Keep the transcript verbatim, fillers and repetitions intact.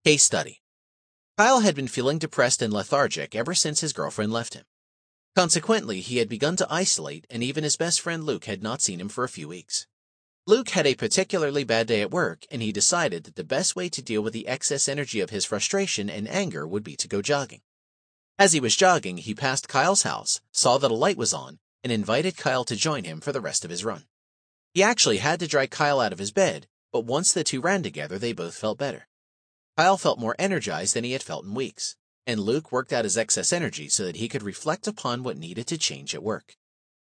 Case study. Kyle had been feeling depressed and lethargic ever since his girlfriend left him. Consequently, he had begun to isolate, and even his best friend Luke had not seen him for a few weeks. Luke had a particularly bad day at work, and he decided that the best way to deal with the excess energy of his frustration and anger would be to go jogging. As he was jogging, he passed Kyle's house, saw that a light was on, and invited Kyle to join him for the rest of his run. He actually had to drag Kyle out of his bed, but once the two ran together, they both felt better. Kyle felt more energized than he had felt in weeks, and Luke worked out his excess energy so that he could reflect upon what needed to change at work.